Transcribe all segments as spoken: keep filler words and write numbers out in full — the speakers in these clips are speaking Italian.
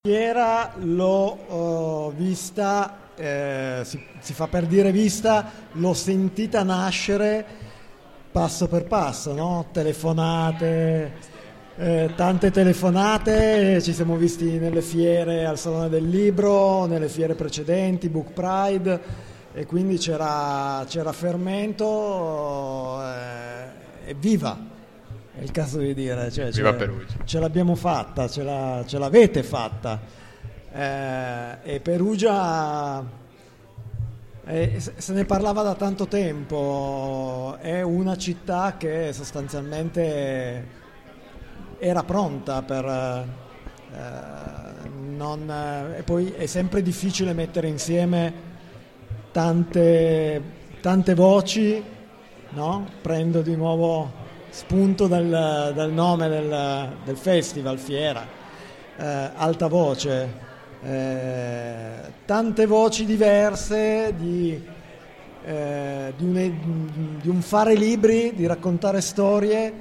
Fiera l'ho uh, vista, eh, si, si fa per dire vista, l'ho sentita nascere passo per passo, no? Telefonate, eh, tante telefonate, ci siamo visti nelle fiere al Salone del Libro, nelle fiere precedenti, Book Pride, e quindi c'era, c'era fermento, eh, e viva! È il caso di dire, cioè, Viva ce, Perugia. ce l'abbiamo fatta, ce, la, ce l'avete fatta, eh, e Perugia eh, se ne parlava da tanto tempo, è una città che sostanzialmente era pronta per eh, non, e poi è sempre difficile mettere insieme tante, tante voci, no? Prendo di nuovo spunto dal, dal nome del, del festival, Fiera, eh, alta voce, eh, tante voci diverse di, eh, di, un, di un fare libri, di raccontare storie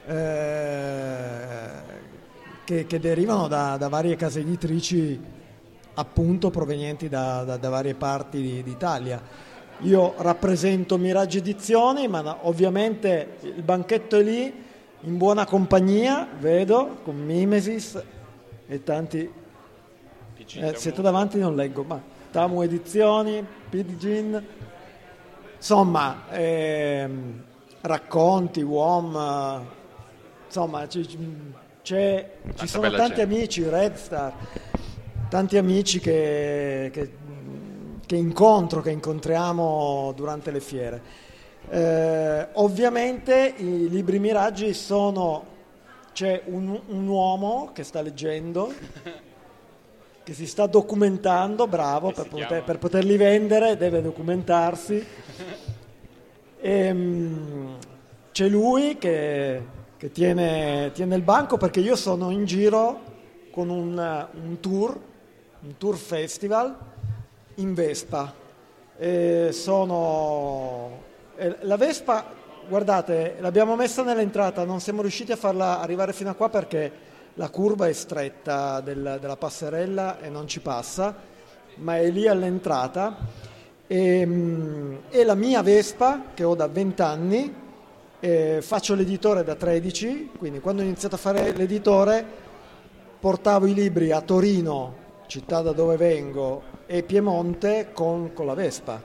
eh, che, che derivano da, da varie case editrici, appunto provenienti da, da, da varie parti di, d'Italia. Io rappresento Mirage Edizioni, ma ovviamente il banchetto è lì, in buona compagnia, vedo, con Mimesis e tanti... Eh, siete davanti, non leggo, ma Tamu Edizioni, Pidgin, insomma, ehm, racconti, uom, insomma, c- c'è, ci sono tanti gente. amici, Red Star, tanti amici che... che che incontro, che incontriamo durante le fiere. Eh, ovviamente i libri Miraggi sono, c'è un, un uomo che sta leggendo, che si sta documentando, bravo, per, poter, per poterli vendere deve documentarsi. E, mh, c'è lui che, che tiene, tiene il banco, perché io sono in giro con un, un tour, un tour festival, in Vespa. Eh, sono eh, la Vespa, guardate, l'abbiamo messa nell'entrata, non siamo riusciti a farla arrivare fino a qua perché la curva è stretta del, della passerella e non ci passa, ma è lì all'entrata. E, mh, è la mia Vespa che ho da venti anni, eh, faccio l'editore da tredici, quindi quando ho iniziato a fare l'editore portavo i libri a Torino, città da dove vengo, e Piemonte con, con la Vespa,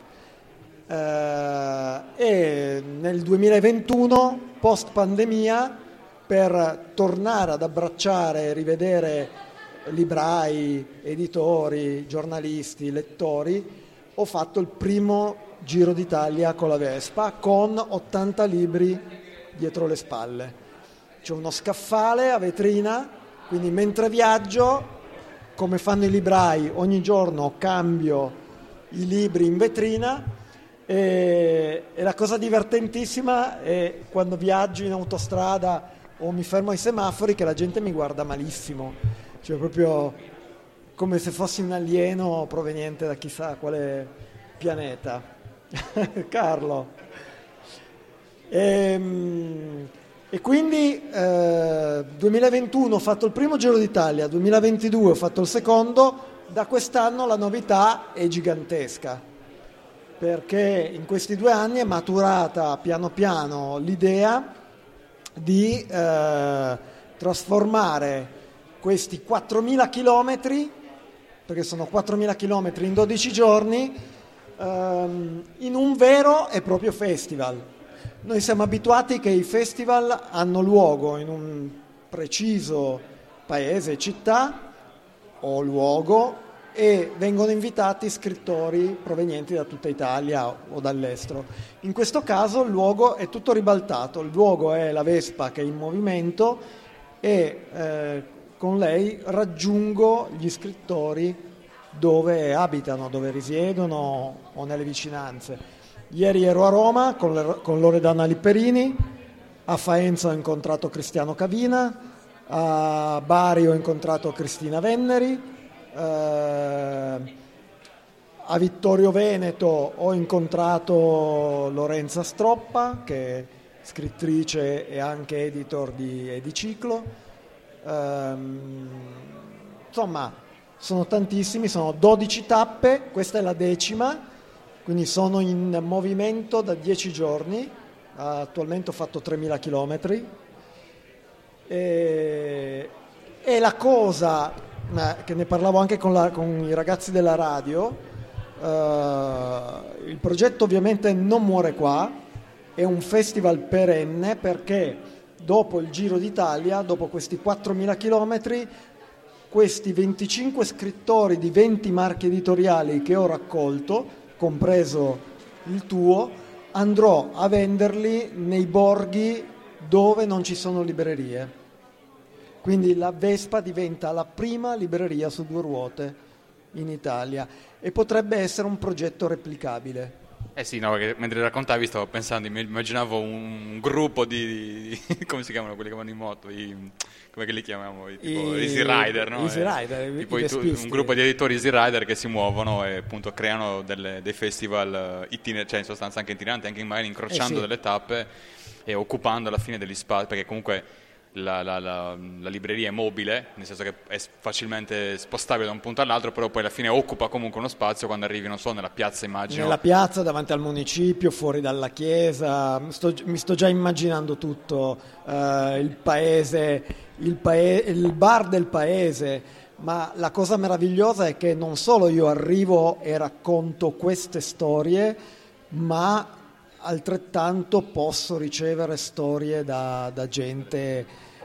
eh, e nel duemilaventuno, post pandemia, per tornare ad abbracciare e rivedere librai, editori, giornalisti, lettori, ho fatto il primo Giro d'Italia con la Vespa con ottanta libri dietro le spalle. C'è uno scaffale a vetrina, quindi mentre viaggio, come fanno i librai, ogni giorno cambio i libri in vetrina, e, e la cosa divertentissima è quando viaggio in autostrada o mi fermo ai semafori che la gente mi guarda malissimo, cioè proprio come se fossi un alieno proveniente da chissà quale pianeta. Carlo. E, E quindi eh, duemilaventuno ho fatto il primo Giro d'Italia, duemilaventidue ho fatto il secondo, da quest'anno la novità è gigantesca, perché in questi due anni è maturata piano piano l'idea di eh, trasformare questi quattromila chilometri, perché sono quattromila chilometri in dodici giorni, ehm, in un vero e proprio festival. Noi siamo abituati che i festival hanno luogo in un preciso paese, città o luogo, e vengono invitati scrittori provenienti da tutta Italia o dall'estero. In questo caso il luogo è tutto ribaltato, il luogo è la Vespa che è in movimento e eh, con lei raggiungo gli scrittori dove abitano, dove risiedono o nelle vicinanze. Ieri ero a Roma con, le, con Loredana Lipperini, a Faenza ho incontrato Cristiano Cavina, a Bari ho incontrato Cristina Venneri, eh, a Vittorio Veneto ho incontrato Lorenza Stroppa, che è scrittrice e anche editor di Ediciclo. Eh, insomma, sono tantissimi, sono dodici tappe, questa è la decima, quindi sono in movimento da dieci giorni, attualmente ho fatto tremila chilometri e, e la cosa, che ne parlavo anche con, la, con i ragazzi della radio, Uh, il progetto ovviamente non muore qua, è un festival perenne perché dopo il Giro d'Italia, dopo questi quattromila chilometri, questi venticinque scrittori di venti marchi editoriali che ho raccolto, compreso il tuo, andrò a venderli nei borghi dove non ci sono librerie. Quindi la Vespa diventa la prima libreria su due ruote in Italia e potrebbe essere un progetto replicabile. Eh sì, no, perché mentre raccontavi stavo pensando, mi immaginavo un gruppo di, di come si chiamano quelli che vanno in moto, i, come che li chiamiamo? I, tipo I, Easy Rider, no? Easy Rider, e, tipo i, un gruppo di editori Easy Rider che si muovono e appunto creano delle, dei festival itiner- cioè in sostanza anche itineranti, anche magari incrociando eh sì. delle tappe e occupando alla fine degli spazi, perché comunque La, la, la, la libreria è mobile, nel senso che è facilmente spostabile da un punto all'altro, però poi alla fine occupa comunque uno spazio quando arrivi, non so, nella piazza, immagino. Nella piazza, davanti al municipio, fuori dalla chiesa, mi sto, mi sto già immaginando tutto, uh, il paese, il, pae- il bar del paese, ma la cosa meravigliosa è che non solo io arrivo e racconto queste storie, ma altrettanto posso ricevere storie da, da gente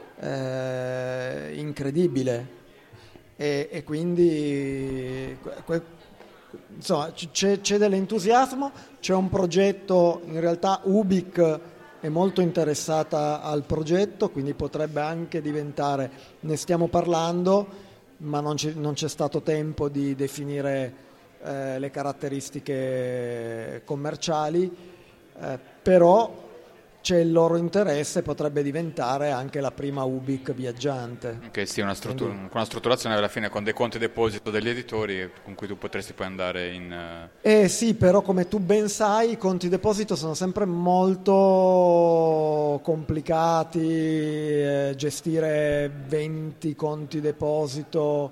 eh, incredibile e, e quindi que, insomma c'è, c'è dell'entusiasmo, c'è un progetto, in realtà Ubic è molto interessata al progetto, quindi potrebbe anche diventare, ne stiamo parlando, ma non c'è, non c'è stato tempo di definire eh, le caratteristiche commerciali. Eh, però c'è il loro interesse, potrebbe diventare anche la prima Ubic viaggiante. Che sia una, struttura, Quindi, una strutturazione alla fine con dei conti deposito degli editori con cui tu potresti poi andare in... Eh sì, però come tu ben sai i conti deposito sono sempre molto complicati, eh, gestire venti conti deposito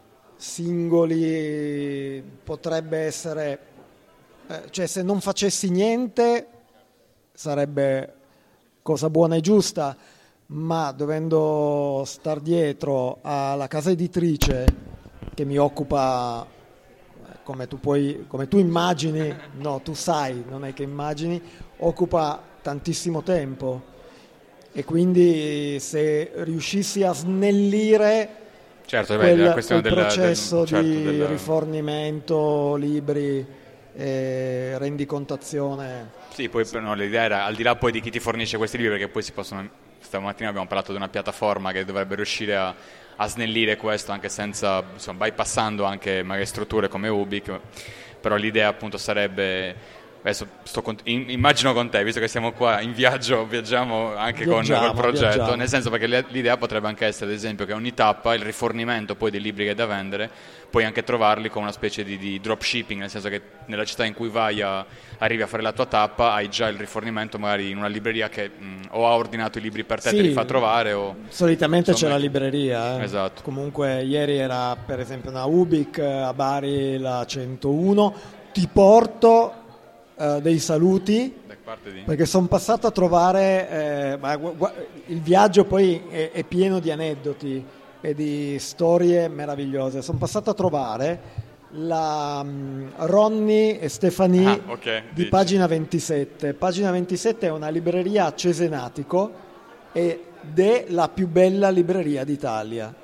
singoli potrebbe essere... Eh, cioè se non facessi niente sarebbe cosa buona e giusta, ma dovendo star dietro alla casa editrice che mi occupa, come tu puoi, come tu immagini, no, tu sai, non è che immagini, occupa tantissimo tempo e quindi se riuscissi a snellire certo, quel, beh, la questione quel della, processo del, certo, di della... rifornimento, libri, eh, rendicontazione. Sì, poi no, l'idea era al di là poi di chi ti fornisce questi libri, perché poi si possono, stamattina abbiamo parlato di una piattaforma che dovrebbe riuscire a, a snellire questo anche senza, insomma, bypassando anche magari strutture come Ubic, però l'idea appunto sarebbe, adesso sto con, in, immagino con te, visto che siamo qua in viaggio, viaggiamo anche viaggiamo, con il progetto, viaggiamo. Nel senso perché l'idea potrebbe anche essere ad esempio che ogni tappa, il rifornimento poi dei libri che hai da vendere, puoi anche trovarli con una specie di, di dropshipping, nel senso che nella città in cui vai a, arrivi a fare la tua tappa hai già il rifornimento magari in una libreria che mh, o ha ordinato i libri per te, sì, te li fa trovare o... solitamente insomma, c'è la libreria, eh. Esatto. Comunque ieri era per esempio una Ubic a Bari, la centouno, ti porto Uh, dei saluti di... perché sono passato a trovare eh, ma, gu- gu- il viaggio poi è, è pieno di aneddoti e di storie meravigliose. Sono passato a trovare la um, Ronny e Stefani ah, okay, di dici. Pagina ventisette. Pagina ventisette è una libreria a Cesenatico ed è la più bella libreria d'Italia.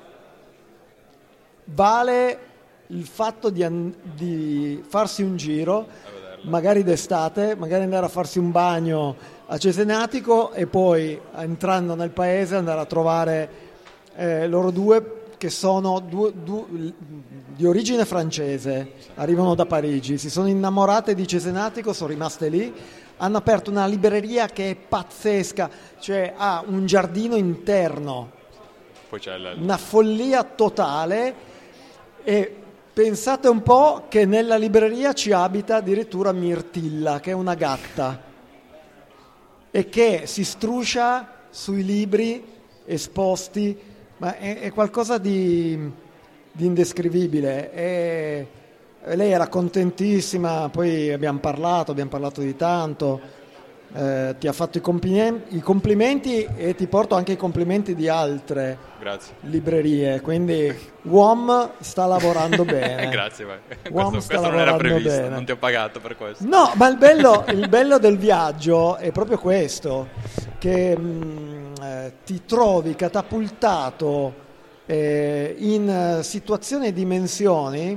Vale il fatto di, an- di farsi un giro, magari d'estate, magari andare a farsi un bagno a Cesenatico e poi entrando nel paese andare a trovare eh, loro due che sono due, due, di origine francese, arrivano da Parigi, si sono innamorate di Cesenatico, sono rimaste lì, hanno aperto una libreria che è pazzesca, cioè ha un giardino interno, poi c'è la... una follia totale e pensate un po' che nella libreria ci abita addirittura Mirtilla, che è una gatta, e che si struscia sui libri esposti, ma è, è qualcosa di, di indescrivibile. E lei era contentissima, poi abbiamo parlato, abbiamo parlato di tanto, eh, ti ha fatto i complimenti, i complimenti e ti porto anche i complimenti di altre Grazie. librerie, quindi U O M sta lavorando bene. Grazie, vai. U O M questo, sta questo non era previsto, bene. Non ti ho pagato per questo. No, ma il bello, il bello del viaggio è proprio questo, che mh, eh, ti trovi catapultato eh, in situazioni e dimensioni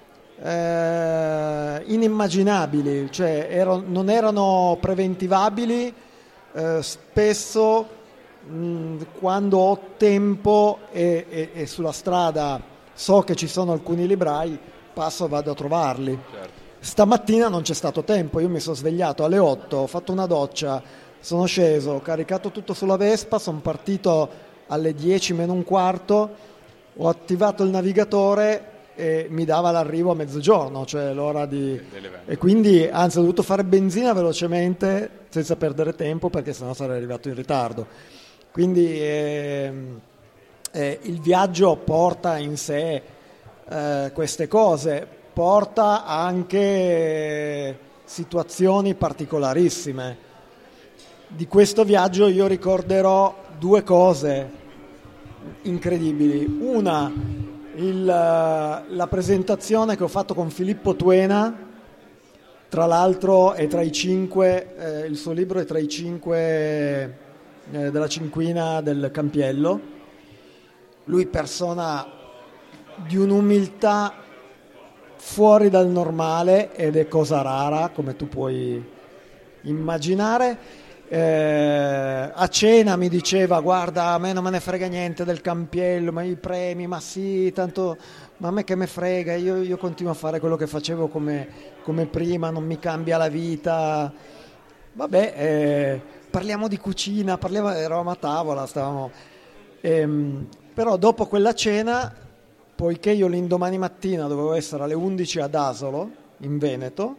eh, inimmaginabili, cioè ero, non erano preventivabili. Eh, spesso mh, quando ho tempo e, e, e sulla strada so che ci sono alcuni librai, passo e vado a trovarli. Certo. Stamattina non c'è stato tempo, io mi sono svegliato alle otto, ho fatto una doccia, sono sceso, ho caricato tutto sulla Vespa, sono partito alle dieci meno un quarto, ho attivato il navigatore e mi dava l'arrivo a mezzogiorno, cioè l'ora di... e quindi anzi ho dovuto fare benzina velocemente senza perdere tempo perché sennò sarei arrivato in ritardo. Quindi eh, eh, il viaggio porta in sé eh, queste cose, porta anche situazioni particolarissime. Di questo viaggio io ricorderò due cose incredibili. Una, il, la presentazione che ho fatto con Filippo Tuena, tra l'altro è tra i cinque, eh, il suo libro è tra i cinque eh, della cinquina del Campiello. Lui persona di un'umiltà fuori dal normale ed è cosa rara, come tu puoi immaginare. Eh, a cena mi diceva: guarda, a me non me ne frega niente del Campiello, ma i premi, ma sì, tanto, ma a me che me frega, io, io continuo a fare quello che facevo come, come prima, non mi cambia la vita. Vabbè, eh, parliamo di cucina, parliamo, eravamo a tavola, stavamo ehm, però dopo quella cena, poiché io l'indomani mattina dovevo essere alle undici ad Asolo in Veneto,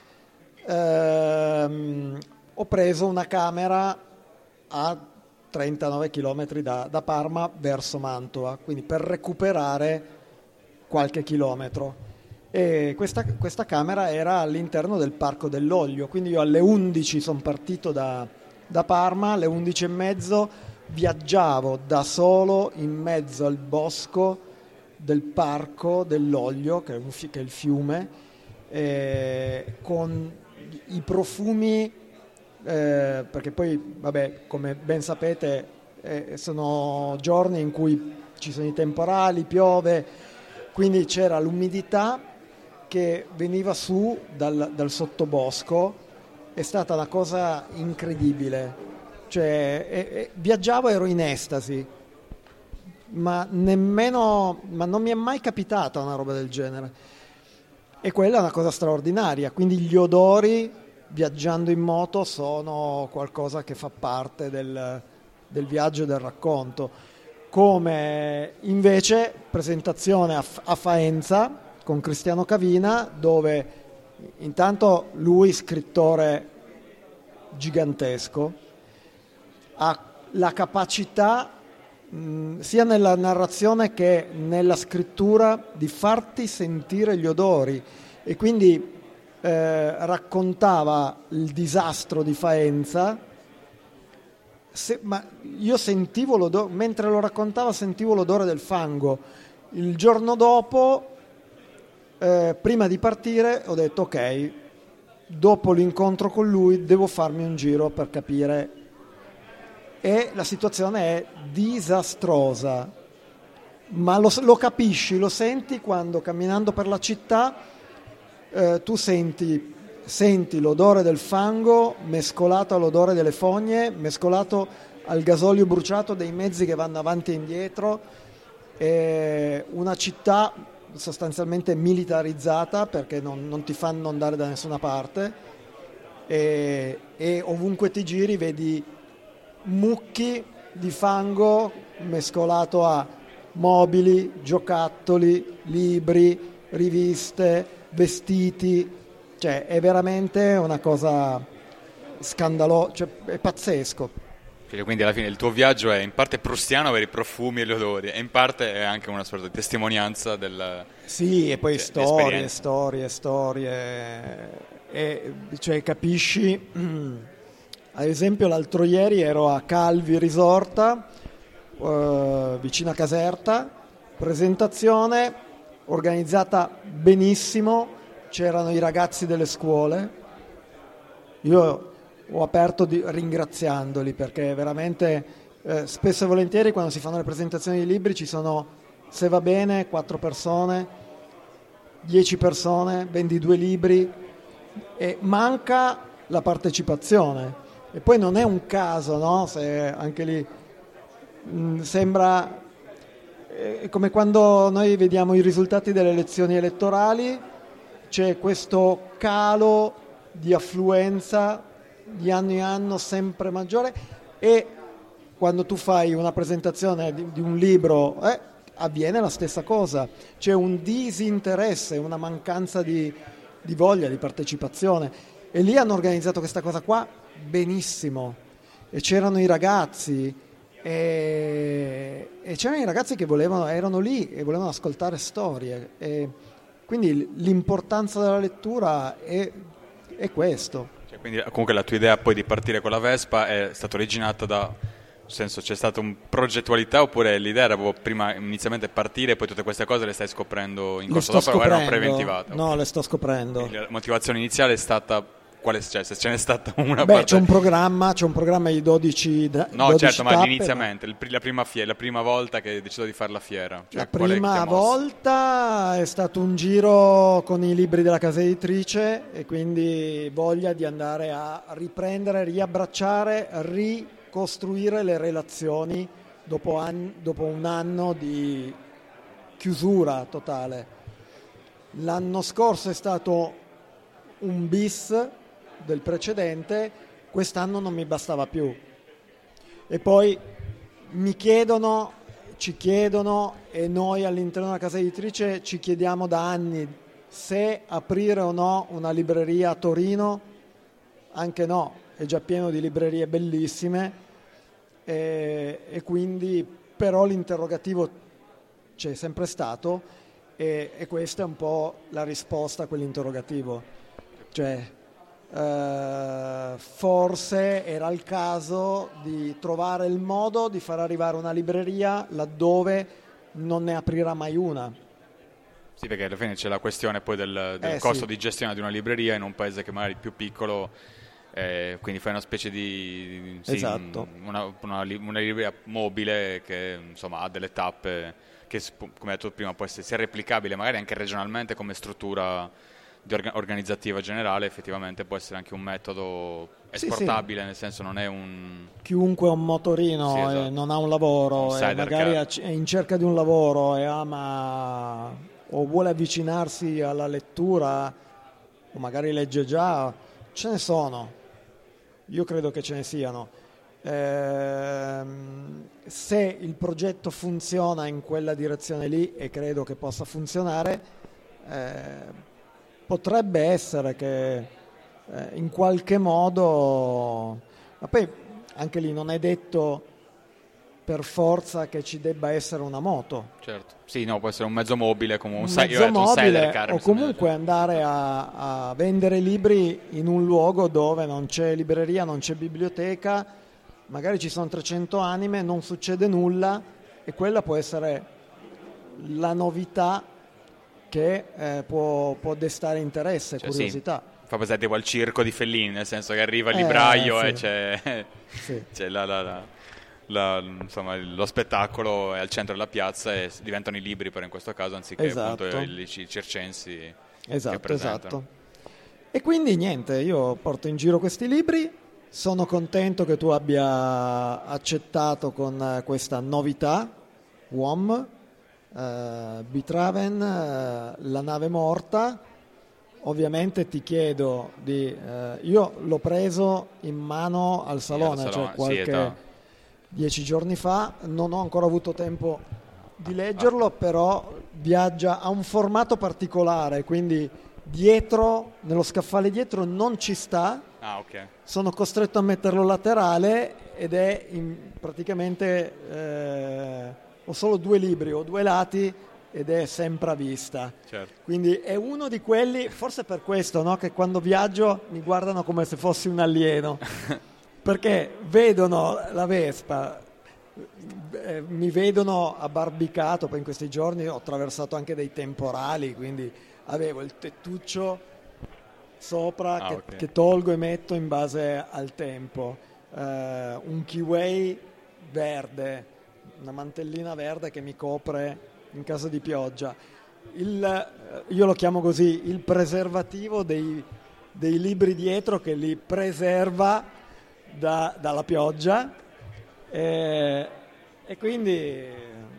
ehm, ho preso una camera a trentanove chilometri da, da Parma verso Mantova, quindi per recuperare qualche chilometro. E questa, questa camera era all'interno del Parco dell'Olio, quindi io alle undici sono partito da, da Parma, alle undici e mezzo viaggiavo da solo in mezzo al bosco del Parco dell'Olio, che è, un, che è il fiume, eh, con i profumi. Eh, perché poi, vabbè, come ben sapete, eh, sono giorni in cui ci sono i temporali, piove, quindi c'era l'umidità che veniva su dal, dal sottobosco. È stata una cosa incredibile, cioè eh, eh, viaggiavo, ero in estasi, ma nemmeno, ma non mi è mai capitata una roba del genere, e quella è una cosa straordinaria. Quindi gli odori viaggiando in moto sono qualcosa che fa parte del, del viaggio e del racconto. Come invece presentazione a, a Faenza con Cristiano Cavina, dove intanto lui, scrittore gigantesco, ha la capacità mh, sia nella narrazione che nella scrittura di farti sentire gli odori, e quindi Eh, raccontava il disastro di Faenza, se, ma io sentivo l'odore, mentre lo raccontava sentivo l'odore del fango. Il giorno dopo, eh, prima di partire, ho detto ok, dopo l'incontro con lui devo farmi un giro per capire, e la situazione è disastrosa, ma lo, lo capisci, lo senti quando camminando per la città Eh, tu senti, senti l'odore del fango mescolato all'odore delle fogne, mescolato al gasolio bruciato dei mezzi che vanno avanti e indietro. È una città sostanzialmente militarizzata, perché non, non ti fanno andare da nessuna parte, e, e ovunque ti giri vedi mucchi di fango mescolato a mobili, giocattoli, libri, riviste, vestiti, cioè è veramente una cosa scandalosa, cioè è pazzesco. Quindi alla fine il tuo viaggio è in parte prustiano per i profumi e gli odori e in parte è anche una sorta di testimonianza del... Sì, e poi cioè, storie, storie, storie, e cioè capisci, ad esempio l'altro ieri ero a Calvi Risorta, eh, vicino a Caserta, presentazione organizzata benissimo, c'erano i ragazzi delle scuole, io ho aperto di, ringraziandoli perché veramente eh, spesso e volentieri quando si fanno le presentazioni di libri ci sono, se va bene, quattro persone, dieci persone, vendi due libri e manca la partecipazione. E poi non è un caso, no? Se anche lì mh, sembra eh, come quando noi vediamo i risultati delle elezioni elettorali, c'è questo calo di affluenza di anno in anno sempre maggiore, e quando tu fai una presentazione di, di un libro eh, avviene la stessa cosa, c'è un disinteresse, una mancanza di, di voglia, di partecipazione, e lì hanno organizzato questa cosa qua benissimo, e c'erano i ragazzi e, e c'erano i ragazzi che volevano, erano lì e volevano ascoltare storie, e quindi l'importanza della lettura è, è questo. Quindi comunque la tua idea poi di partire con la Vespa è stata originata da, nel senso, c'è stata un progettualità oppure l'idea era prima inizialmente partire e poi tutte queste cose le stai scoprendo in corso d'opera o erano preventivate? No, okay. Le sto scoprendo. Quindi la motivazione iniziale è stata quale, cioè, se ce n'è stata una? Beh, parte... c'è un programma, c'è un programma di dodici da, No, dodici certo, tappe, ma inizialmente, ma... la prima fiera, la prima volta che hai deciso di fare la fiera. Cioè, la prima volta è stato un giro con i libri della casa editrice e quindi voglia di andare a riprendere, riabbracciare, ricostruire le relazioni dopo, an- dopo un anno di chiusura totale. L'anno scorso è stato un bis del precedente, quest'anno non mi bastava più, e poi mi chiedono, ci chiedono e noi all'interno della casa editrice ci chiediamo da anni se aprire o no una libreria a Torino. Anche no, è già pieno di librerie bellissime, e, e quindi però l'interrogativo c'è sempre stato, e, e questa è un po' la risposta a quell'interrogativo, cioè Uh, forse era il caso di trovare il modo di far arrivare una libreria laddove non ne aprirà mai una. Sì, perché alla fine c'è la questione poi del, del eh, costo sì. di gestione di una libreria in un paese che magari è più piccolo, eh, quindi fai una specie di sì, esatto. una, una, una libreria mobile che insomma ha delle tappe che, come hai detto prima, può essere sia replicabile magari anche regionalmente come struttura organizzativa generale, effettivamente può essere anche un metodo esportabile, sì, sì. Nel senso non è un... Chiunque ha un motorino sì, esatto. E non ha un lavoro un e magari è in cerca di un lavoro e ama o vuole avvicinarsi alla lettura o magari legge già, ce ne sono, io credo che ce ne siano. Ehm, se il progetto funziona in quella direzione lì, e credo che possa funzionare, eh, potrebbe essere che eh, in qualche modo, ma poi anche lì non è detto per forza che ci debba essere una moto. Certo, sì, no, può essere un mezzo mobile come un, un sai, mezzo io mobile un car, o comunque andare a, a vendere libri in un luogo dove non c'è libreria, non c'è biblioteca, magari ci sono trecento anime, non succede nulla, e quella può essere la novità che eh, può, può destare interesse, cioè, curiosità. Sì, fa presente tipo al circo di Fellini, nel senso che arriva il libraio eh, e sì. c'è, sì. c'è la, la, la, la, insomma, lo spettacolo è al centro della piazza e diventano i libri, però in questo caso, anziché esatto. appunto i, i circensi esatto, che presentano. Esatto. E quindi niente, io porto in giro questi libri, sono contento che tu abbia accettato con questa novità, U O M, Uh, Bitraven, uh, La nave morta. Ovviamente ti chiedo di uh, io l'ho preso in mano al salone, sì, al salone cioè qualche sì, dieci giorni fa, non ho ancora avuto tempo di leggerlo, ah. però viaggia a un formato particolare, quindi dietro, nello scaffale dietro non ci sta, ah, okay. Sono costretto a metterlo laterale ed è in, praticamente eh, ho solo due libri, ho due lati ed è sempre a vista. Certo. Quindi è uno di quelli, forse per questo, no, che quando viaggio mi guardano come se fossi un alieno, perché vedono la Vespa, eh, mi vedono abbarbicato, poi in questi giorni ho attraversato anche dei temporali, quindi avevo il tettuccio sopra ah, che, okay. che tolgo e metto in base al tempo, uh, un kiwi verde, una mantellina verde che mi copre in caso di pioggia, il, io lo chiamo così, il preservativo dei, dei libri dietro che li preserva da, dalla pioggia, e, e quindi eh,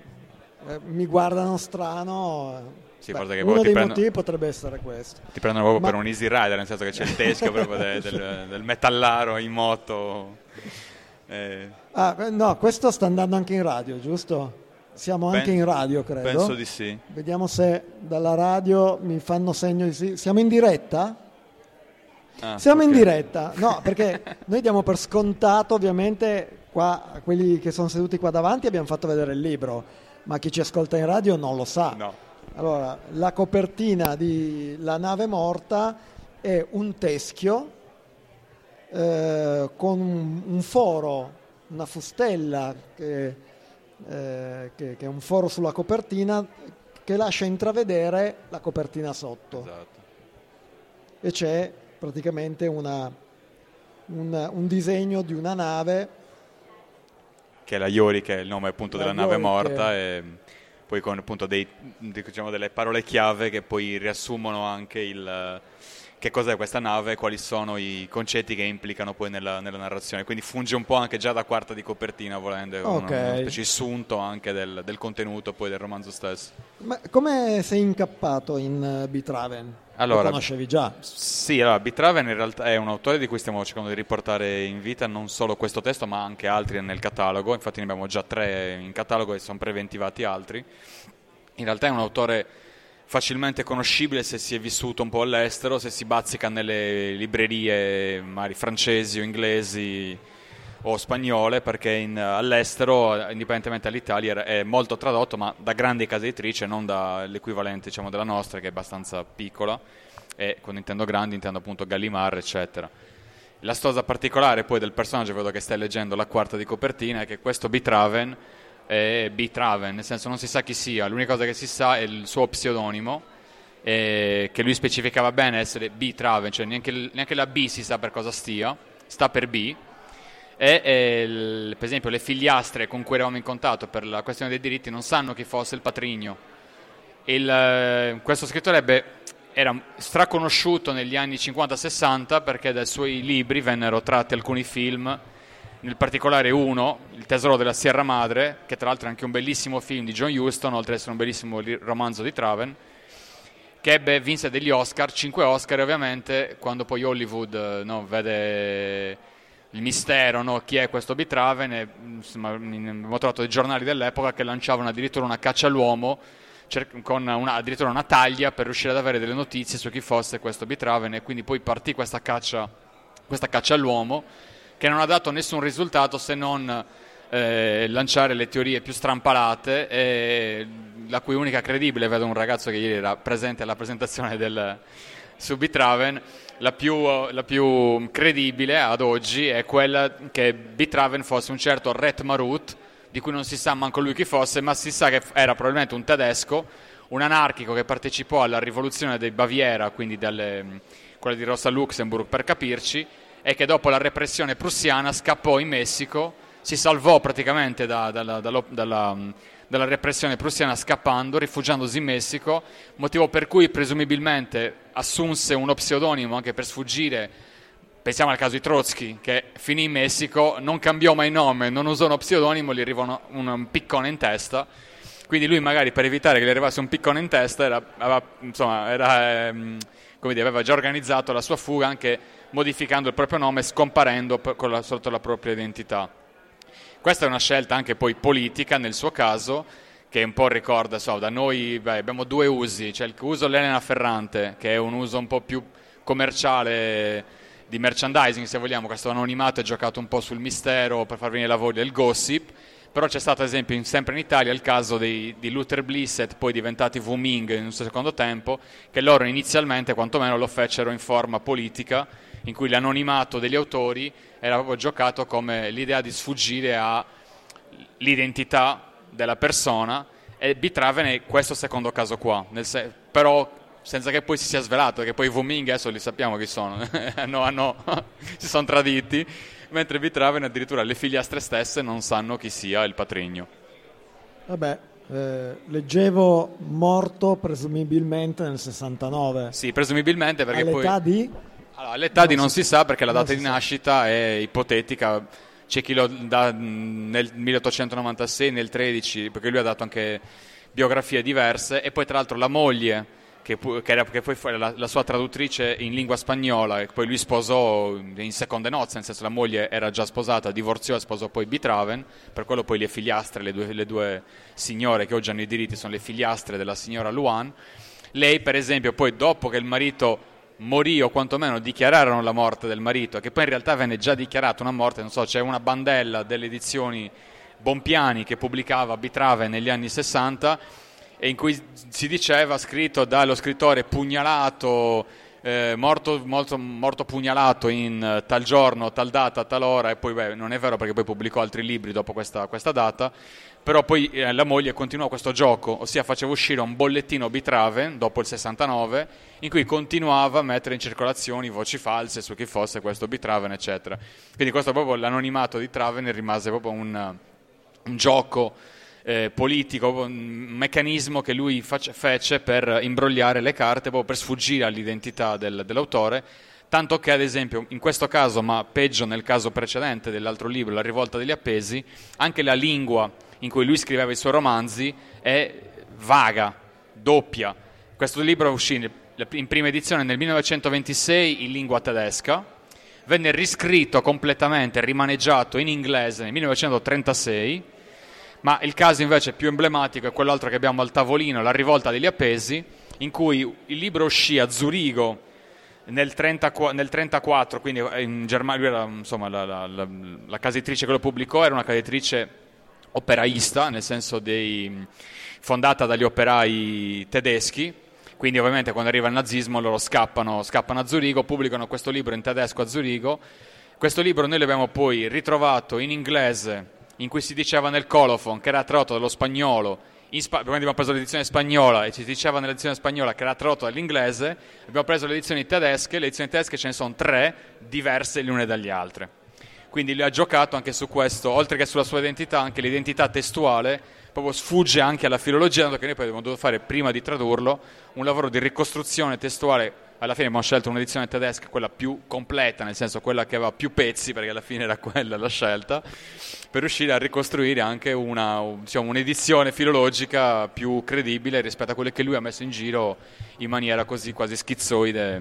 mi guardano strano. Sì, Beh, che uno dei prendo, motivi potrebbe essere questo. Ti prendono proprio Ma... per un easy rider, nel senso che c'è il teschio proprio de, del, del metallaro in moto. Eh. Ah, no, questo sta andando anche in radio, giusto? Siamo Ben, anche in radio, credo. Penso di sì. Vediamo se dalla radio mi fanno segno di sì. Siamo in diretta? Ah, Siamo okay. in diretta, no, perché noi diamo per scontato, ovviamente, qua, a quelli che sono seduti qua davanti abbiamo fatto vedere il libro, ma chi ci ascolta in radio non lo sa. No. Allora, la copertina di La nave morta è un teschio eh, con un, un foro, una fustella che, eh, che, che è un foro sulla copertina che lascia intravedere la copertina sotto. Esatto. E c'è praticamente una, un, un disegno di una nave. Che è la Iori, che è il nome appunto La della nave Iori morta, che... e poi con appunto dei, diciamo, delle parole chiave che poi riassumono anche il che cos'è questa nave e quali sono i concetti che implicano poi nella, nella narrazione, quindi funge un po' anche già da quarta di copertina, volendo, okay. una, una specie di sunto anche del, del contenuto poi del romanzo stesso. Ma come sei incappato in uh, Betraven? Allora, lo conoscevi già? Sì, allora, Betraven in realtà è un autore di cui stiamo cercando di riportare in vita non solo questo testo ma anche altri nel catalogo, infatti ne abbiamo già tre in catalogo e sono preventivati altri. In realtà è un autore facilmente conoscibile se si è vissuto un po' all'estero, se si bazzica nelle librerie magari francesi o inglesi o spagnole, perché in, all'estero, indipendentemente dall'Italia, è molto tradotto, ma da grandi case editrici, non dall'equivalente, diciamo, della nostra, che è abbastanza piccola, e quando intendo grandi intendo appunto Gallimard, eccetera. La storia particolare poi del personaggio, vedo che stai leggendo la quarta di copertina, è che questo Betraven è Betraven, nel senso non si sa chi sia, l'unica cosa che si sa è il suo pseudonimo, eh, che lui specificava bene essere Betraven, cioè neanche, neanche la B si sa per cosa stia, sta per B. E, e il, per esempio le figliastre con cui eravamo in contatto per la questione dei diritti non sanno chi fosse il patrigno. Il, questo scrittore ebbe, era straconosciuto negli anni cinquanta sessanta perché dai suoi libri vennero tratti alcuni film, nel particolare uno, Il tesoro della Sierra Madre, che tra l'altro è anche un bellissimo film di John Huston, oltre ad essere un bellissimo romanzo di Traven, che ebbe, vinse degli Oscar, cinque Oscar, e ovviamente quando poi Hollywood no, vede il mistero, no? Chi è questo Betraven, e insomma, abbiamo trovato dei giornali dell'epoca che lanciavano addirittura una caccia all'uomo cer- con una, addirittura una taglia per riuscire ad avere delle notizie su chi fosse questo Betraven, e quindi poi partì questa caccia, questa caccia all'uomo che non ha dato nessun risultato se non eh, lanciare le teorie più strampalate, e la cui unica credibile, vedo un ragazzo che ieri era presente alla presentazione del su Betraven, la più, la più credibile ad oggi è quella che Betraven fosse un certo Ret Marut, di cui non si sa manco lui chi fosse, ma si sa che era probabilmente un tedesco, un anarchico che partecipò alla rivoluzione di Baviera, quindi dalle, quella di Rosa Luxemburg per capirci, e che dopo la repressione prussiana scappò in Messico, si salvò praticamente da, dalla, dalla, dalla, dalla repressione prussiana scappando, rifugiandosi in Messico, motivo per cui presumibilmente assunse uno pseudonimo anche per sfuggire. Pensiamo al caso di Trotsky, che finì in Messico, non cambiò mai nome, non usò uno pseudonimo, gli arrivò uno, un piccone in testa, quindi lui magari per evitare che gli arrivasse un piccone in testa era, aveva, insomma, era, ehm, come dire, aveva già organizzato la sua fuga anche modificando il proprio nome, scomparendo con la, sotto la propria identità. Questa è una scelta anche poi politica nel suo caso, che che un po' ricorda, so, da noi beh, abbiamo due usi, c'è l'uso dell'Elena Ferrante, che è un uso un po' più commerciale di merchandising, se vogliamo. Questo anonimato è giocato un po' sul mistero per far venire la voglia del gossip, però c'è stato ad esempio in, sempre in Italia il caso dei, di Luther Blissett, poi diventati Wuming in un secondo tempo, che loro inizialmente quantomeno lo fecero in forma politica, in cui l'anonimato degli autori era proprio giocato come l'idea di sfuggire all'identità della persona, e Bitravin è questo secondo caso qua, nel se- però senza che poi si sia svelato, perché poi i Wuming adesso li sappiamo chi sono, hanno, hanno, si sono traditi, mentre Bitravin addirittura le figliastre stesse non sanno chi sia il patrigno. Vabbè, eh, leggevo morto presumibilmente nel sessantanove. Sì, presumibilmente perché all'età poi... di? Allora, all'età non di non si, si sa perché la data di sa. nascita è ipotetica, c'è chi lo dà nel milleottocentonovantasei, nel tredici, perché lui ha dato anche biografie diverse, e poi tra l'altro la moglie, che, che, era, che poi fu la, la sua traduttrice in lingua spagnola, e poi lui sposò in seconde nozze, nel senso la moglie era già sposata, divorziò e sposò poi Bitravin, per quello poi le figliastre, le due, le due signore che oggi hanno i diritti sono le figliastre della signora Luan. Lei per esempio poi dopo che il marito morì, o quantomeno dichiararono la morte del marito, che poi in realtà venne già dichiarata una morte, non so, c'è una bandella delle edizioni Bompiani che pubblicava Bitravin negli anni sessanta, e in cui si diceva, scritto dallo scrittore pugnalato, eh, morto, morto, morto pugnalato in eh, tal giorno, tal data, tal ora, e poi beh, non è vero perché poi pubblicò altri libri dopo questa, questa data, però poi eh, la moglie continuò questo gioco, ossia faceva uscire un bollettino Bitravin dopo il sessantanove, in cui continuava a mettere in circolazione voci false su chi fosse questo Bitravin, eccetera. Quindi questo proprio l'anonimato di Travin rimase proprio un, un gioco Eh, politico, un meccanismo che lui face, fece per imbrogliare le carte, proprio per sfuggire all'identità del, dell'autore, tanto che ad esempio in questo caso, ma peggio nel caso precedente dell'altro libro, La rivolta degli appesi, anche la lingua in cui lui scriveva i suoi romanzi è vaga, doppia. Questo libro uscì in prima edizione nel millenovecentoventisei in lingua tedesca, venne riscritto completamente, rimaneggiato in inglese nel millenovecentotrentasei, ma il caso invece più emblematico è quell'altro che abbiamo al tavolino, La rivolta degli appesi, in cui il libro uscì a Zurigo nel trentaquattro, quindi in Germania, lui era, insomma, la, la, la, la casa editrice che lo pubblicò era una casa editrice operaista, nel senso dei, fondata dagli operai tedeschi, quindi ovviamente quando arriva il nazismo loro scappano, scappano a Zurigo, pubblicano questo libro in tedesco a Zurigo. Questo libro noi l'abbiamo poi ritrovato in inglese, in cui si diceva nel colophon che era tradotto dallo spagnolo, in spa- quindi abbiamo preso l'edizione spagnola e ci diceva nell'edizione spagnola che era tradotto dall'inglese, abbiamo preso le edizioni tedesche, le edizioni tedesche ce ne sono tre, diverse le une dagli altre. Quindi lui ha giocato anche su questo, oltre che sulla sua identità, anche l'identità testuale, proprio sfugge anche alla filologia, tanto che noi poi abbiamo dovuto fare, prima di tradurlo, un lavoro di ricostruzione testuale. Alla fine abbiamo scelto un'edizione tedesca, quella più completa, nel senso quella che aveva più pezzi, perché alla fine era quella la scelta, per riuscire a ricostruire anche una, diciamo, un'edizione filologica più credibile rispetto a quelle che lui ha messo in giro in maniera così quasi schizzoide.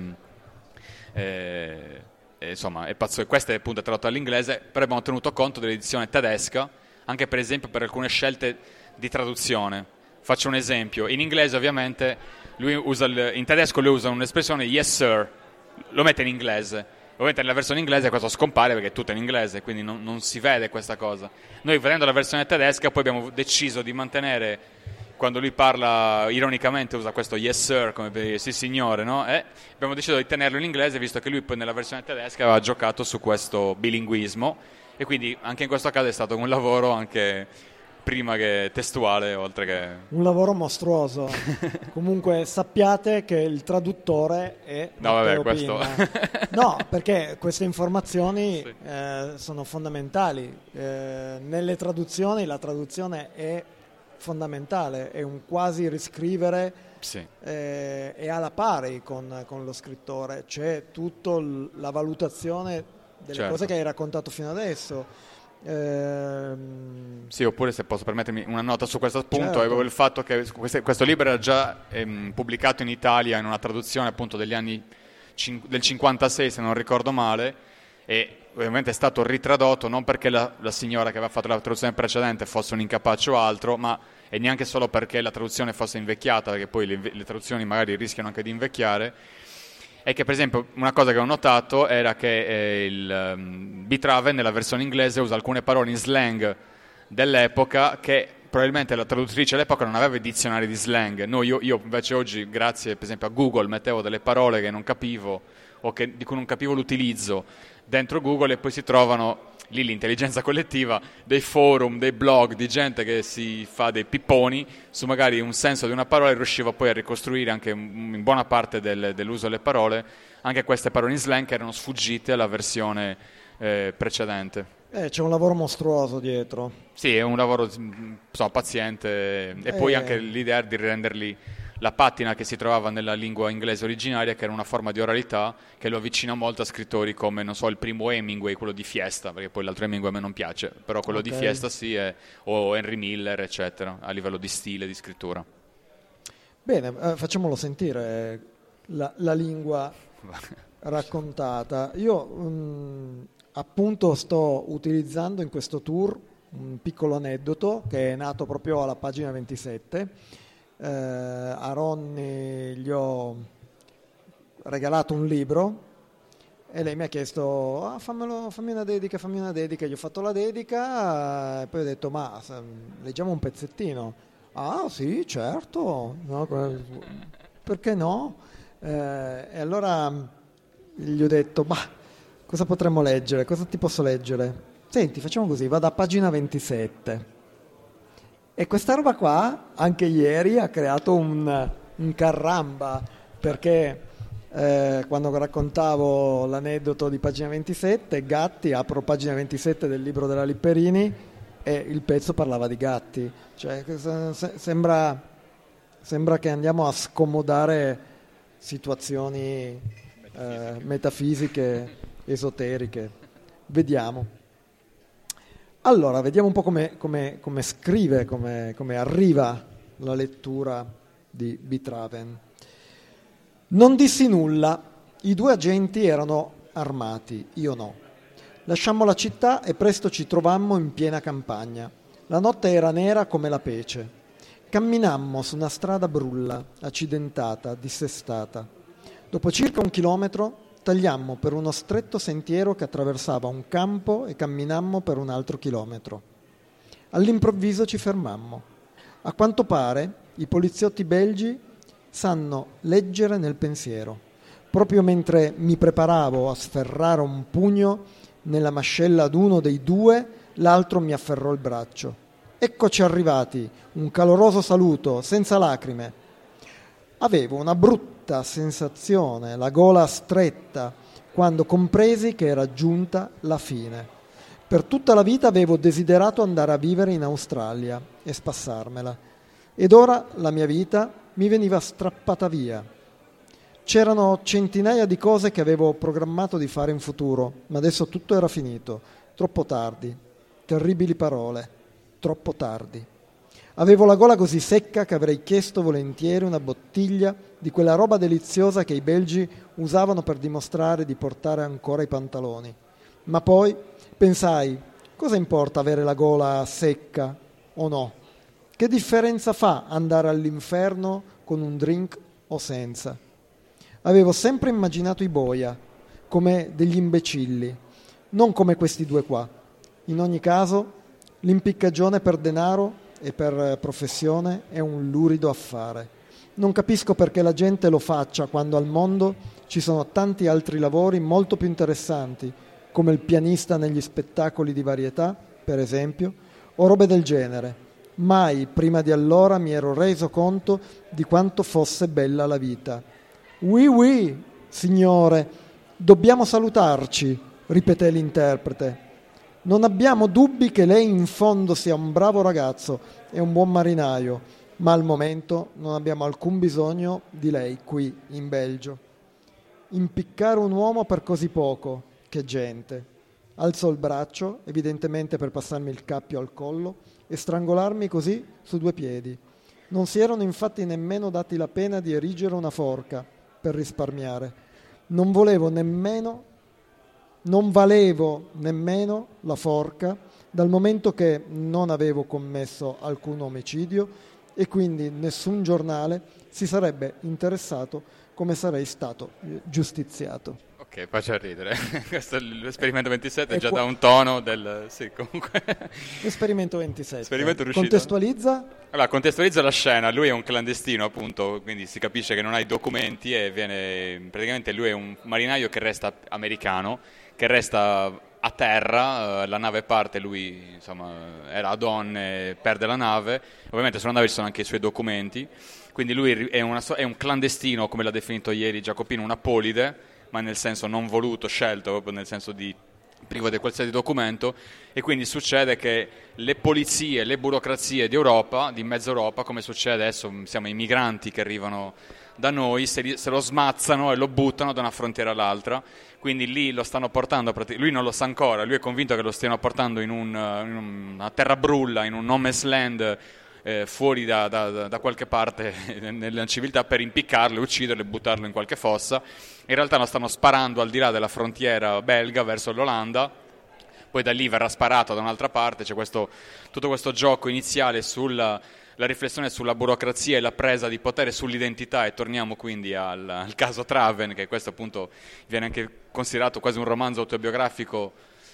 Eh, eh, insomma, è pazzo. Questa è appunto tradotta all'inglese, però abbiamo tenuto conto dell'edizione tedesca, anche per esempio per alcune scelte di traduzione. Faccio un esempio, in inglese ovviamente lui usa il, in tedesco lui usa un'espressione yes sir, lo mette in inglese, ovviamente nella versione inglese questo scompare perché è tutto in inglese, quindi non, non si vede questa cosa. Noi vedendo la versione tedesca poi abbiamo deciso di mantenere, quando lui parla ironicamente usa questo yes sir come per dire sì signore, no? E abbiamo deciso di tenerlo in inglese visto che lui poi nella versione tedesca aveva giocato su questo bilinguismo, e quindi anche in questo caso è stato un lavoro anche prima che testuale, oltre che... Un lavoro mostruoso. Comunque sappiate che il traduttore è no, vabbè, questo... No, perché queste informazioni sì. eh, sono fondamentali. Eh, nelle traduzioni la traduzione è fondamentale, è un quasi riscrivere sì. eh, è alla pari con, con lo scrittore. C'è tutta la valutazione delle certo. cose che hai raccontato fino adesso. Sì, oppure se posso permettermi una nota su questo punto, certo. è proprio il fatto che questo libro era già ehm, pubblicato in Italia in una traduzione appunto degli anni cin- del cinquantasei se non ricordo male, e ovviamente è stato ritradotto non perché la, la signora che aveva fatto la traduzione precedente fosse un incapace o altro, ma e neanche solo perché la traduzione fosse invecchiata, perché poi le, le traduzioni magari rischiano anche di invecchiare. È che per esempio una cosa che ho notato era che eh, il um, Bitraven nella versione inglese usa alcune parole in slang dell'epoca che probabilmente la traduttrice all'epoca non aveva i dizionari di slang. No, io, io invece oggi, grazie per esempio a Google, mettevo delle parole che non capivo o che, di cui non capivo l'utilizzo dentro Google, e poi si trovano lì l'intelligenza collettiva, dei forum, dei blog, di gente che si fa dei pipponi su magari un senso di una parola e riusciva poi a ricostruire anche in buona parte del, dell'uso delle parole anche queste parole in slang che erano sfuggite alla versione eh, precedente. Eh, c'è un lavoro mostruoso dietro. Sì, è un lavoro insomma, paziente, e eh. poi anche l'idea di renderli la patina che si trovava nella lingua inglese originaria, che era una forma di oralità che lo avvicina molto a scrittori come, non so, il primo Hemingway, quello di Fiesta, perché poi l'altro Hemingway a me non piace, però quello okay. di Fiesta sì, è, o Henry Miller, eccetera, a livello di stile, di scrittura. Bene, eh, facciamolo sentire la, la lingua raccontata. Io mh, appunto sto utilizzando in questo tour un piccolo aneddoto che è nato proprio alla pagina ventisette. Eh, a Ronny gli ho regalato un libro e lei mi ha chiesto ah, fammelo, fammi una dedica, fammi una dedica. Gli ho fatto la dedica e poi ho detto ma leggiamo un pezzettino. Ah sì, certo, no, perché no? Eh, e allora gli ho detto ma cosa potremmo leggere? Cosa ti posso leggere? Senti, facciamo così, vado a pagina ventisette. E questa roba qua, anche ieri, ha creato un, un carramba, perché eh, quando raccontavo l'aneddoto di pagina ventisette, gatti, apro pagina ventisette del libro della Lipperini e il pezzo parlava di gatti. Cioè, se, sembra, sembra che andiamo a scomodare situazioni eh, metafisiche, esoteriche. Vediamo. Allora, vediamo un po' come, come, come scrive, come, come arriva la lettura di Bitraven. Non dissi nulla, i due agenti erano armati, io no. Lasciammo la città e presto ci trovammo in piena campagna. La notte era nera come la pece. Camminammo su una strada brulla, accidentata, dissestata. Dopo circa un chilometro tagliammo per uno stretto sentiero che attraversava un campo e camminammo per un altro chilometro. All'improvviso ci fermammo. A quanto pare i poliziotti belgi sanno leggere nel pensiero. Proprio mentre mi preparavo a sferrare un pugno nella mascella ad uno dei due, l'altro mi afferrò il braccio. Eccoci arrivati, un caloroso saluto, senza lacrime. Avevo una brutta sensazione, la gola stretta, quando compresi che era giunta la fine. Per tutta la vita avevo desiderato andare a vivere in Australia e spassarmela, ed ora la mia vita mi veniva strappata via. C'erano centinaia di cose che avevo programmato di fare in futuro, ma adesso tutto era finito, troppo tardi, terribili parole, troppo tardi. Avevo la gola così secca che avrei chiesto volentieri una bottiglia di quella roba deliziosa che i belgi usavano per dimostrare di portare ancora i pantaloni. Ma poi pensai, cosa importa avere la gola secca o no? Che differenza fa andare all'inferno con un drink o senza? Avevo sempre immaginato i boia come degli imbecilli, non come questi due qua. In ogni caso, l'impiccagione per denaro e per professione è un lurido affare. Non capisco perché la gente lo faccia quando al mondo ci sono tanti altri lavori molto più interessanti, come il pianista negli spettacoli di varietà, per esempio, o robe del genere. Mai prima di allora mi ero reso conto di quanto fosse bella la vita. Oui, oui, signore, dobbiamo salutarci, ripeté l'interprete. Non abbiamo dubbi che lei in fondo sia un bravo ragazzo e un buon marinaio, ma al momento non abbiamo alcun bisogno di lei qui in Belgio. Impiccare un uomo per così poco, che gente. Alzò il braccio, evidentemente per passarmi il cappio al collo, e strangolarmi così su due piedi. Non si erano infatti nemmeno dati la pena di erigere una forca per risparmiare. Non volevo nemmeno non valevo nemmeno la forca, dal momento che non avevo commesso alcun omicidio e quindi nessun giornale si sarebbe interessato come sarei stato giustiziato. Ok, faccia ridere. Questo, l'esperimento ventisette E già qua... dà un tono del... Sì, comunque... L'esperimento ventisette. Esperimento riuscito. Contestualizza? Allora, contestualizza la scena. Lui è un clandestino, appunto, quindi si capisce che non ha i documenti e viene... Praticamente lui è un marinaio che resta americano, che resta a terra, la nave parte, lui insomma era a donne, perde la nave, ovviamente sulla nave ci sono anche i suoi documenti, quindi lui è, una, è un clandestino, come l'ha definito ieri Giacopino, una polide, ma nel senso non voluto, scelto, proprio nel senso di privo di qualsiasi documento, e quindi succede che le polizie, le burocrazie di Europa, di mezza Europa, come succede adesso, siamo i migranti che arrivano da noi, se, li, se lo smazzano e lo buttano da una frontiera all'altra, quindi lì lo stanno portando, lui non lo sa ancora, lui è convinto che lo stiano portando in, un, in una terra brulla, in un no man's land, eh, fuori da, da, da qualche parte nella civiltà, per impiccarlo, ucciderlo e buttarlo in qualche fossa. In realtà lo stanno sparando al di là della frontiera belga verso l'Olanda, poi da lì verrà sparato da un'altra parte, c'è questo, tutto questo gioco iniziale sulla la riflessione sulla burocrazia e la presa di potere sull'identità, e torniamo quindi al, al caso Traven, che questo appunto viene anche considerato quasi un romanzo autobiografico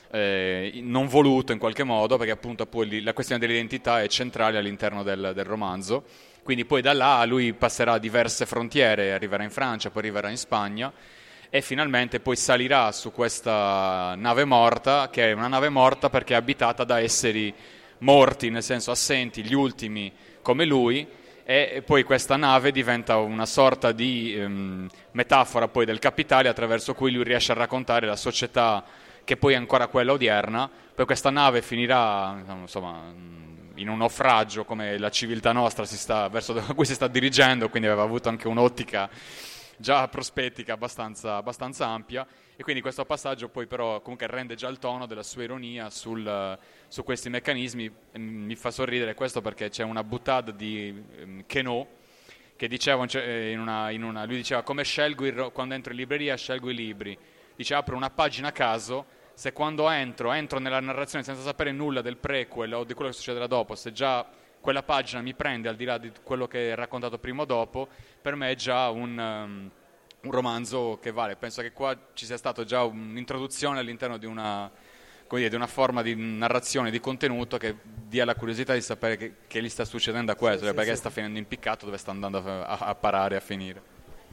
eh, non voluto in qualche modo, perché appunto poi la questione dell'identità è centrale all'interno del, del romanzo. Quindi poi da là lui passerà diverse frontiere, arriverà in Francia, poi arriverà in Spagna e finalmente poi salirà su questa nave morta, che è una nave morta perché è abitata da esseri morti, nel senso assenti, gli ultimi come lui, e poi questa nave diventa una sorta di ehm, metafora poi del capitale, attraverso cui lui riesce a raccontare la società che poi è ancora quella odierna. Poi questa nave finirà insomma in un naufragio, come la civiltà nostra si sta, verso cui si sta dirigendo, quindi aveva avuto anche un'ottica già prospettica abbastanza, abbastanza ampia, e quindi questo passaggio poi però comunque rende già il tono della sua ironia sul, su questi meccanismi. Mi fa sorridere questo perché c'è una boutade di um, Queneau che diceva in una, in una, lui diceva: come scelgo il, quando entro in libreria scelgo i libri, dice apro una pagina a caso, se quando entro entro nella narrazione senza sapere nulla del prequel o di quello che succederà dopo, se già quella pagina mi prende al di là di quello che è raccontato prima o dopo, per me è già un, um, un romanzo che vale. Penso che qua ci sia stata già un'introduzione all'interno di una, come dire, di una forma di narrazione, di contenuto che dia la curiosità di sapere che, che gli sta succedendo a questo, sì, cioè sì, perché sì. sta finendo impiccato, dove sta andando a, a, a parare, a finire.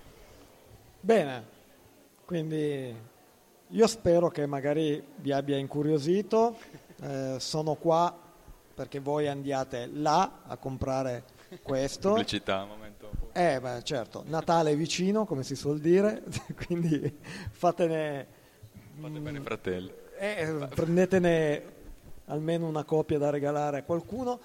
Bene, quindi io spero che magari vi abbia incuriosito, eh, sono qua perché voi andiate là a comprare questo. Pubblicità, momento. Eh, beh, certo, Natale è vicino, come si suol dire, quindi fatene... Fate bene, fratelli. Eh, prendetene almeno una copia da regalare a qualcuno.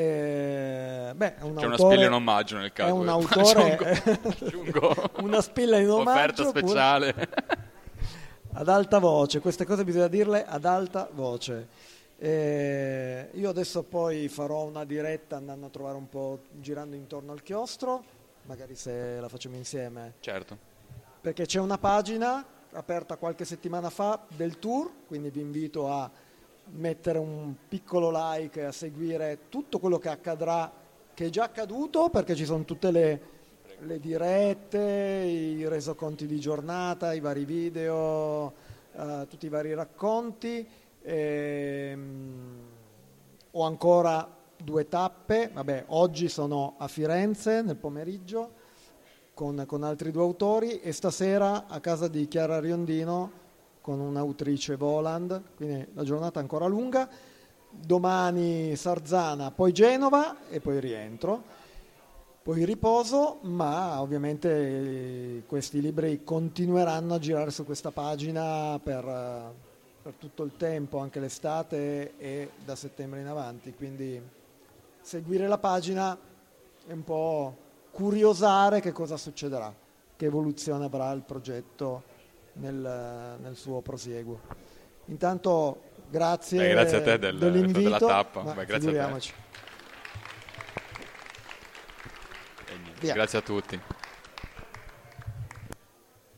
Eh, beh, è un C'è autore, una spilla in omaggio nel caso. È un autore... Aggiungo, aggiungo una spilla in omaggio. Offerta speciale. Pure, ad alta voce, queste cose bisogna dirle ad alta voce. Eh, io adesso poi farò una diretta andando a trovare un po', girando intorno al chiostro, magari se la facciamo insieme. Certo. Perché c'è una pagina aperta qualche settimana fa del tour, quindi vi invito a mettere un piccolo like e a seguire tutto quello che accadrà, che è già accaduto, perché ci sono tutte le, le dirette, i resoconti di giornata, i vari video, uh, tutti i vari racconti. Ehm, ho ancora due tappe, vabbè, oggi sono a Firenze nel pomeriggio con, con altri due autori, e stasera a casa di Chiara Riondino con un'autrice Voland, quindi la giornata è ancora lunga. Domani Sarzana, poi Genova e poi rientro, poi riposo, ma ovviamente questi libri continueranno a girare su questa pagina per... per tutto il tempo, anche l'estate e da settembre in avanti, quindi seguire la pagina è un po' curiosare che cosa succederà, che evoluzione avrà il progetto nel, nel suo prosieguo. Intanto grazie, Beh, grazie a te del, dell'invito, della tappa. Beh, grazie a te. Grazie a tutti.